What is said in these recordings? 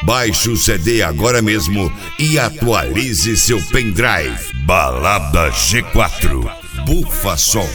Baixe o CD agora mesmo e atualize seu pendrive. Balada G4, Bufa Som.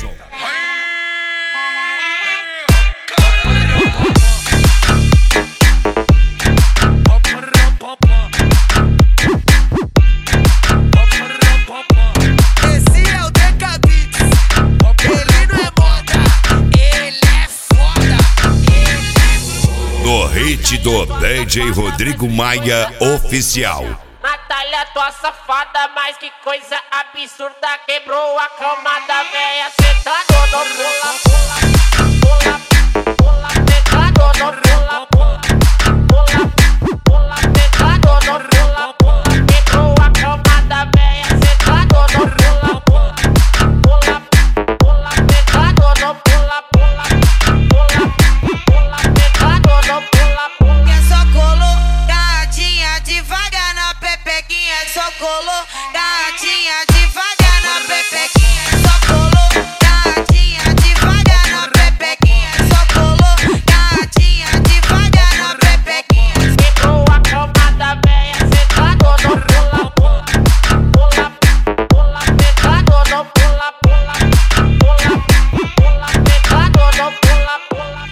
No hit do DJ Rodrigo Maia Oficial. Natália, tua safada, mas que coisa absurda. Quebrou a cama da véia, sentado no pula, pula, pula, pula, sentado no pula, pula, pula, pula, sentado no pula, pula. Quebrou a cama da véia, sentado no pula, pula, pula, pula, sentado no pula, pula, pula, pula, sentado no pula, pula. Que só cologadinha devagar na pepequinha, só cologadinha devagar na pepequinha, só cologadinha devagar na pepequinha, só cologadinha devagar na pepequinha. Quebrou a cama da véia, sentado no pula, pula, pula, pula, sentado no pula, pula, pula, pula, sentado no pula, pula.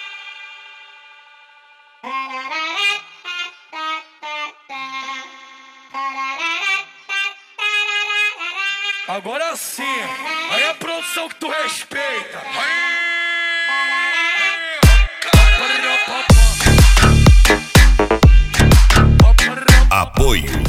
Agora sim, aí a produção que tu respeita. Apoio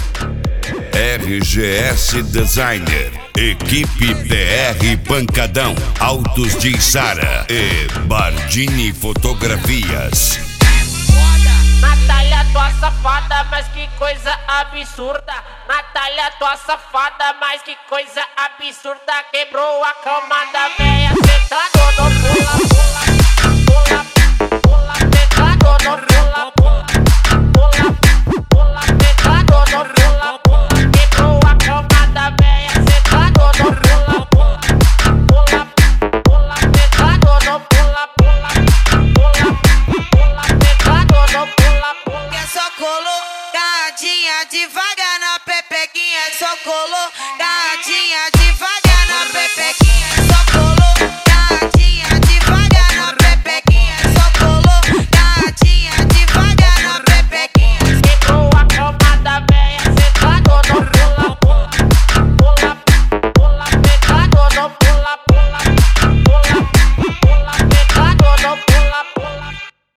RGS Designer, Equipe PR Pancadão, Autos de Içara e Bardini Fotografias. Natália, tua safada, mas que coisa absurda. Natália, tua safada, mas que coisa absurda. Quebrou a cama da véia, sentado no pula, pula, pula, pula, sentado no pula, pula, pula, pula, sentado no pula, pula. Quebrou a cama da véia, sentado no pula, pula, pula, pula, sentado no pula, pula, pula, pula, sentado no pula, pula. Que só cologadinha devagar na pepequinha, só cologadinha